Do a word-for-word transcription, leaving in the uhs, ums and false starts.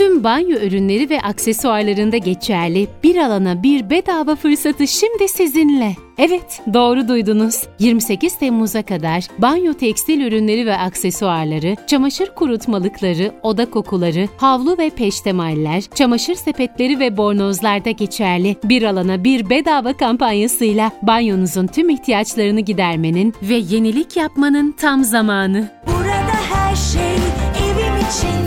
Tüm banyo ürünleri ve aksesuarlarında geçerli bir alana bir bedava fırsatı şimdi sizinle. Evet, doğru duydunuz. yirmi sekiz Temmuz'a kadar banyo tekstil ürünleri ve aksesuarları, çamaşır kurutmalıkları, oda kokuları, havlu ve peştemaller, çamaşır sepetleri ve bornozlarda geçerli bir alana bir bedava kampanyasıyla banyonuzun tüm ihtiyaçlarını gidermenin ve yenilik yapmanın tam zamanı. Burada her şey evim için.